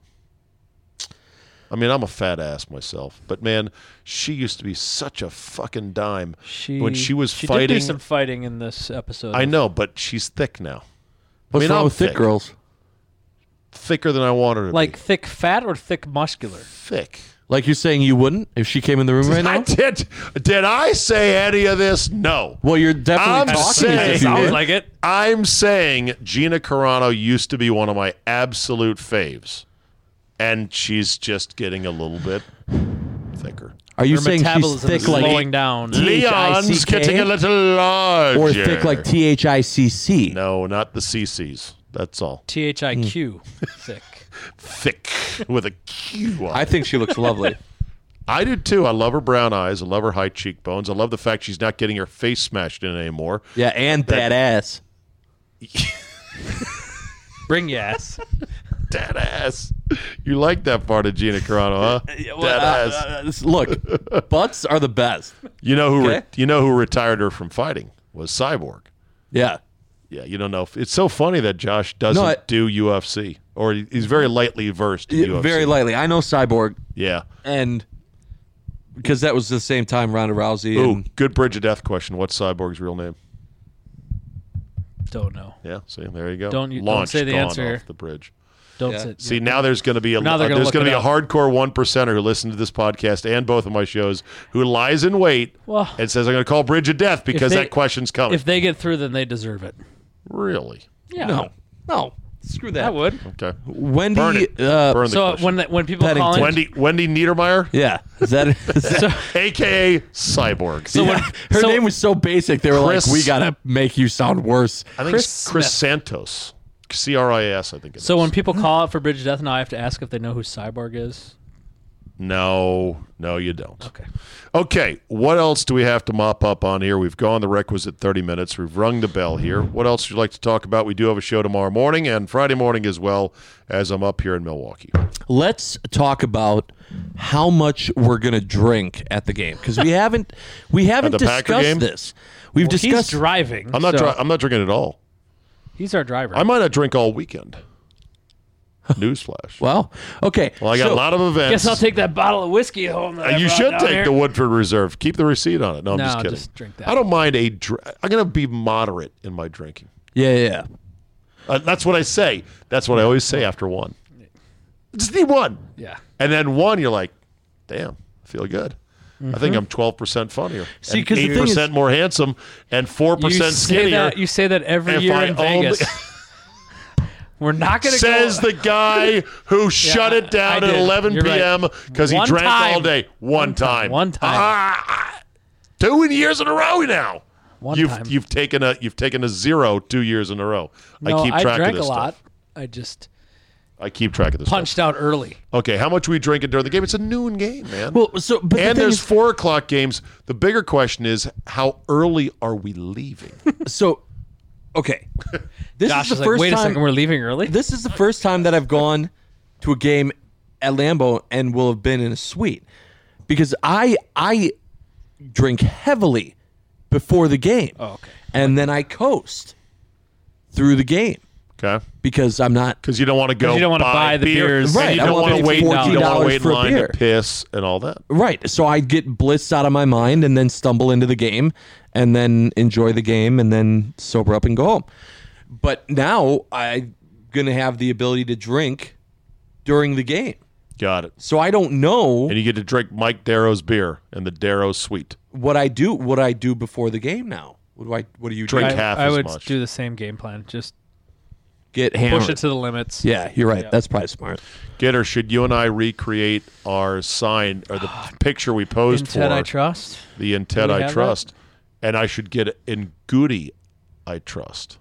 I mean, I'm a fat ass myself, but man, she used to be such a fucking dime she when she was she fighting. did do some fighting in this episode. I know, but she's thick now. What's I mean, wrong I'm with thick thick. girls? Thicker than I want her to Like be. thick fat or thick muscular? Thick. Like you're saying you wouldn't if she came in the room right I now? did. Did I say any of this? No. Well, you're definitely I'm talking saying- as if you Sounds would. like it. I'm saying Gina Carano used to be one of my absolute faves, and she's just getting a little bit thicker. Are you Her saying she's metabolism thick is like slowing down. T H I C Leon's K? getting a little larger. or thick like T H I C C? No, not the C Cs. That's all. T H I Q, Hmm. thick. Thick with a Q on I it. think she looks lovely. I do too. I love her brown eyes. I love her high cheekbones. I love the fact she's not getting her face smashed in anymore. Yeah, and that ass. Bring your ass. Dead ass. You like that part of Gina Carano, huh? Dead ass. Uh, uh, look, butts are the best. You know who? Re- Okay. you know who retired her from fighting was Cyborg. Yeah. Yeah, you don't know. If, it's so funny that Josh doesn't No, I- do U F C, or he- he's very lightly versed in U F C. Very lightly. I know Cyborg, Yeah. and because that was the same time Ronda Rousey. Ooh, And, good bridge of death question. What's Cyborg's real name? Don't know. Yeah, see, there you go. Don't you- don't Launched, say the gone answer. off the bridge. Don't Yeah. sit. See, yeah. now there's going to be a Now they're uh, gonna there's look going to it be a hardcore one percenter who listens to this podcast and both of my shows who lies in wait Well, and says I'm going to call Bridge of Death because they- that question's coming. If they get through, then they deserve it. really? Yeah. No, no, screw that. I would. Okay. Wendy. Burn it. Uh, Burn the So question. when the, when people Paddington. call in, Wendy Wendy Niedermeyer, yeah, is that? Is that A K A Cyborg. So when- yeah. Her so- name was so basic. They were Chris- like, "We gotta make you sound worse." I think Chris it's Chris Smith. Santos. C R I S, I think it is. so when people call out for Bridge of Death, now I have to ask if they know who Cyborg is. No, no, you don't. Okay. Okay, what else do we have to mop up on here? We've gone the requisite thirty minutes. We've rung the bell here. What else would you like to talk about? We do have a show tomorrow morning and Friday morning as well as I'm up here in Milwaukee. Let's talk about how much we're gonna drink at the game because we haven't we haven't the Packer discussed game? this. We've Well, he's discussed. driving. I'm not. so Dri- I'm not drinking at all. He's our driver. I might not drink all weekend. Newsflash. Well, okay. Well, I got so- a lot of events. Guess I'll take that bottle of whiskey home. That Uh, I you brought should down take here. the Woodford Reserve. Keep the receipt on it. No, I'm No, just kidding. just drink that. I don't mind a. Dr- I'm going to be moderate in my drinking. Yeah, yeah, yeah. Uh, that's what I say. That's what I always say after one. Just need one. Yeah. And then one, you're like, damn, I feel good. I think I'm twelve percent funnier. See, and 'cause the eight thing is- percent more handsome and four You percent say skinnier. that. You say that every if year I in only- Vegas. We're not going to Says go. the guy who shut it down I at did. eleven You're right. p.m. because he One drank all time. day. One, One time. time. One time. Ah, two in years in a row now. One you've time. you've taken a you've taken a zero two years in a row. No, I keep track drank of this a lot. stuff. I just I keep track of this punched stuff. out early. Okay, how much were we drinking during the game? It's a noon game, man. Well, so but the and thing there's is- four o'clock games. The bigger question is, how early are we leaving? so okay. This Josh is is the like, first wait a time. second, we're leaving early. This is the first time that I've gone to a game at Lambeau and will have been in a suite because I I drink heavily before the game. Oh, okay. And then I coast through the game Okay, because I'm not because you don't want to go. you don't wanna buy the beer, beers. and Right, You I don't won't want to pay wait. You fourteen don't want to dollars wait in for a line beer. to piss and all that. right. So I get blitzed out of my mind and then stumble into the game and then enjoy the game and then sober up and go home. But now I'm gonna have the ability to drink during the game. Got it. So I don't know And you get to drink Mike Darrow's beer and the Darrow Sweet. what I do. What I do before the game now. What do I? What do you Drink do? I, half I as would much. do the same game plan. Just Get hammered. push it to the limits. Yeah, you're right. Yeah. That's probably smart. Getter, should you and I recreate our sign or the picture we posed In for Ted I Trust. the in Ted Do we I have Trust, and I should get it in Goody I Trust,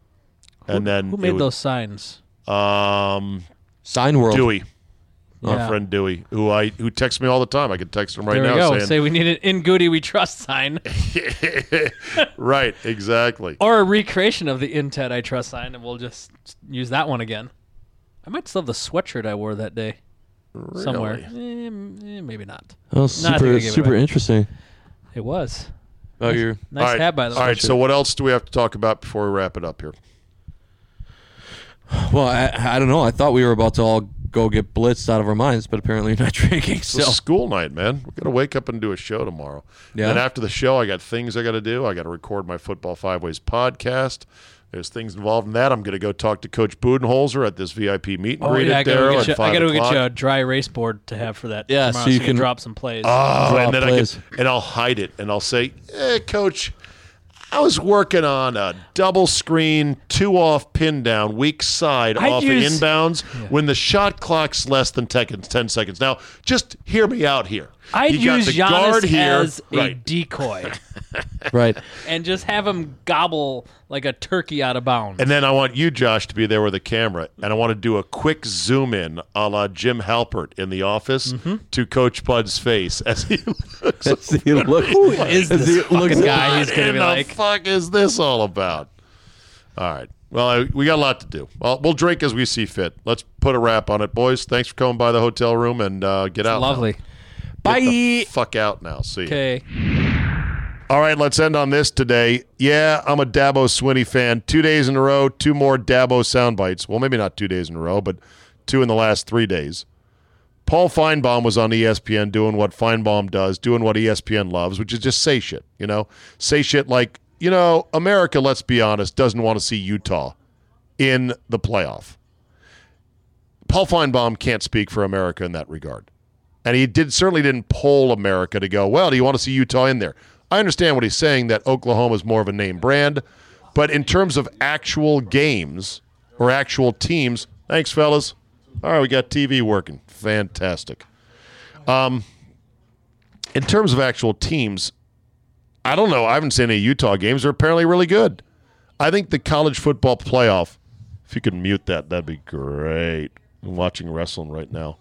and then Who it made would- those signs? Um, Sign world. Dewey, our Yeah. friend Dewey, who I who texts me all the time. I could text him right There we now go. saying, Say we need an "In Goody We Trust" sign, right, exactly. or a recreation of the "In Ted I Trust" sign, and we'll just use that one again. I might still have the sweatshirt I wore that day somewhere. Really? Eh, m- eh, maybe not. Oh, I think I super, gave it super away. interesting. It was Oh, you're nice All right. hat by the way. All right, so what else do we have to talk about before we wrap it up here? well. I, I don't know. I thought we were about to all go get blitzed out of our minds, but apparently you're not drinking. It's So a school night, man. We're gonna wake up and do a show tomorrow. Yeah. Then after the show, I got things I got to do. I got to record my Football Five Ways podcast. There's things involved in that. I'm going to go talk to Coach Budenholzer at this V I P meet and Oh, greet yeah, I at gotta, Darrow go at get, you, I five gotta go get o'clock. you a dry erase board to have for that. Yeah, tomorrow, so you can can- drop some plays. Oh, Draw and then I plays. can, and I'll hide it, and I'll say, eh, Coach, I was working on a double screen, two off pin down, weak side I'd off use- of inbounds when the shot clock's less than ten, ten seconds. Now, just hear me out here. I'd you got use the Giannis guard here, as a right? decoy right. and just have him gobble like a turkey out of bounds. And then I want you, Josh, to be there with a camera, and I want to do a quick zoom in, a la Jim Halpert in The Office, to Coach Bud's face as he looks. That's the look. Who is this fucking guy? He's What gonna in be the like, fuck is this all about? All right. Well, I, we got a lot to do. Well, we'll drink as we see fit. Let's put a wrap on it, boys. Thanks for coming by the hotel room and uh, get out. now. lovely. Bye. Get the fuck out now. See you. Okay. All right, let's end on this today. Yeah, I'm a Dabo Swinney fan. Two days in a row, two more Dabo sound bites. Well, maybe not two days in a row, but two in the last three days. Paul Feinbaum was on E S P N doing what Feinbaum does, doing what E S P N loves, which is just say shit, you know? Say shit like, you know, America, let's be honest, doesn't want to see Utah in the playoff. Paul Feinbaum can't speak for America in that regard. And he did certainly didn't poll America to go, well, do you want to see Utah in there? I understand what he's saying, that Oklahoma is more of a name brand. But in terms of actual games or actual teams, thanks, fellas. All right, we got T V working. Fantastic. Um, in terms of actual teams, I don't know. I haven't seen any Utah games. They're apparently really good. I think the college football playoff, if you could mute that, that'd be great. I'm watching wrestling right now.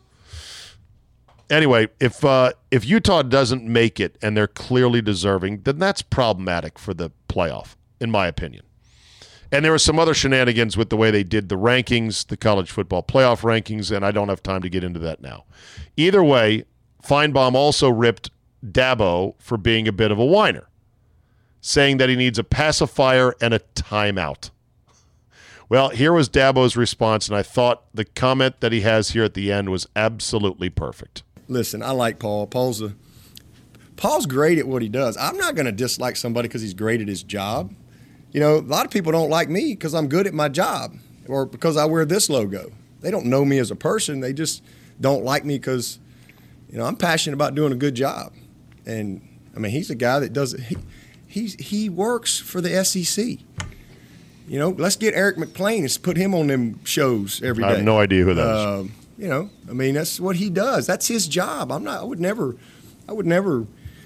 Anyway, if uh, if Utah doesn't make it and they're clearly deserving, then that's problematic for the playoff, in my opinion. And there were some other shenanigans with the way they did the rankings, the college football playoff rankings, and I don't have time to get into that now. Either way, Feinbaum also ripped Dabo for being a bit of a whiner, saying that he needs a pacifier and a timeout. Well, here was Dabo's response, and I thought the comment that he has here at the end was absolutely perfect. Listen, I like Paul. Paul's a, Paul's great at what he does. I'm not going to dislike somebody because he's great at his job. You know, a lot of people don't like me because I'm good at my job or because I wear this logo. They don't know me as a person. They just don't like me because, you know, I'm passionate about doing a good job. And, I mean, he's a guy that does he, he's, he works for the S E C. You know, let's get Eric McClain and put him on them shows every day. I have no idea who that uh, is. You know, I mean, that's what he does. That's his job. I'm not, I would never, I would never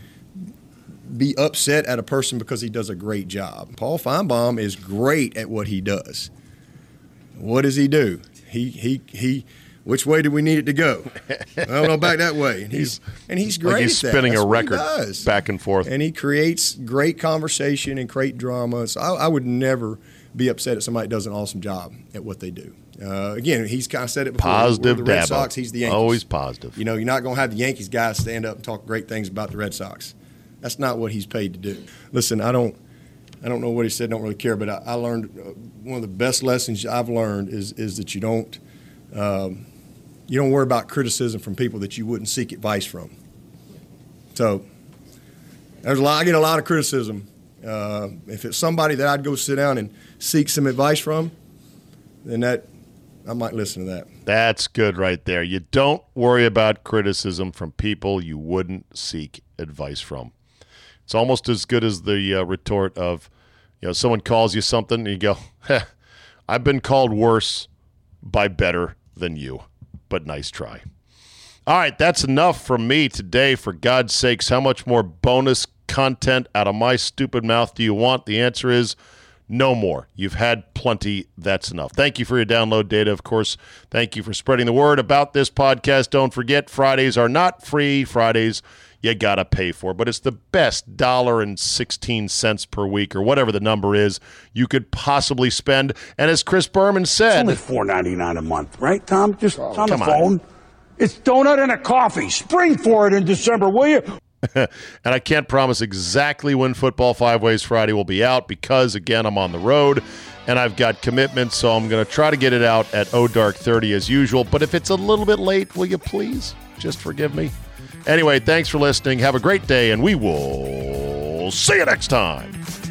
be upset at a person because he does a great job. Paul Feinbaum is great at what he does. What does he do? He, he, he, which way do we need it to go? I don't know, back that way. And he's, and he's great like he's at that. spinning That's a what he record does. back and forth. And he creates great conversation and great drama. So I, I would never be upset if somebody does an awesome job at what they do. Uh, again, he's kind of said it before. Positive We're the Red Dabo. Sox, he's the Yankees. Always positive. You know, you're not going to have the Yankees guys stand up and talk great things about the Red Sox. That's not what he's paid to do. Listen, I don't I don't know what he said, don't really care, but I, I learned uh, one of the best lessons I've learned is is that you don't um, you don't worry about criticism from people that you wouldn't seek advice from. So there's a lot, I get a lot of criticism. Uh, if it's somebody that I'd go sit down and seek some advice from, then that I might listen to that. That's good right there. You don't worry about criticism from people you wouldn't seek advice from. It's almost as good as the uh, retort of, you know, someone calls you something and you go, heh, I've been called worse by better than you, but nice try. All right, that's enough from me today. For God's sakes, how much more bonus content out of my stupid mouth do you want? The answer is no more. You've had plenty. That's enough. Thank you for your download data, of course. Thank you for spreading the word about this podcast. Don't forget, Fridays are not free. Fridays you got to pay for. But it's the best one dollar and sixteen cents per week or whatever the number is you could possibly spend. And as Chris Berman said, it's only four ninety-nine a month, right, Tom? Just oh, on the come phone. On. It's donut and a coffee. Spring for it in December, will you? And I can't promise exactly when Football Five Ways Friday will be out because, again, I'm on the road and I've got commitments, so I'm going to try to get it out at oh dark thirty as usual. But if it's a little bit late, will you please just forgive me? Anyway, thanks for listening. Have a great day, and we will see you next time.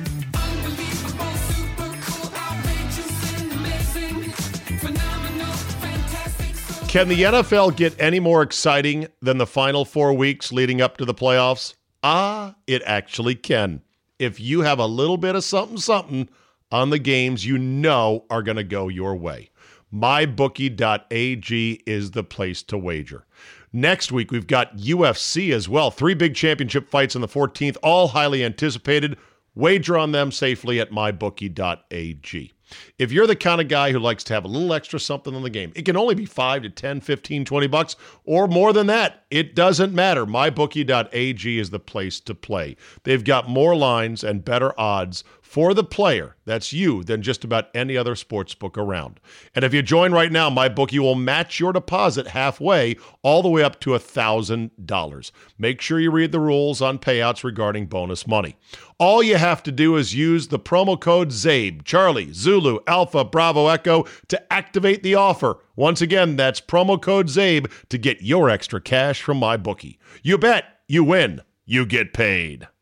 Can the N F L get any more exciting than the final four weeks leading up to the playoffs? Ah, it actually can. If you have a little bit of something, something on the games you know are going to go your way. my bookie dot a g is the place to wager. Next week, we've got U F C as well. Three big championship fights on the fourteenth, all highly anticipated. Wager on them safely at my bookie dot a g. If you're the kind of guy who likes to have a little extra something on the game, it can only be five to ten, fifteen, twenty bucks or more than that. It doesn't matter. my bookie dot a g is the place to play. They've got more lines and better odds for the player, that's you, than just about any other sports book around. And if you join right now, MyBookie will match your deposit halfway, all the way up to one thousand dollars. Make sure you read the rules on payouts regarding bonus money. All you have to do is use the promo code ZABE, Charlie, Zulu, Alpha, Bravo, Echo, to activate the offer. Once again, that's promo code ZABE to get your extra cash from MyBookie. You bet, you win, you get paid.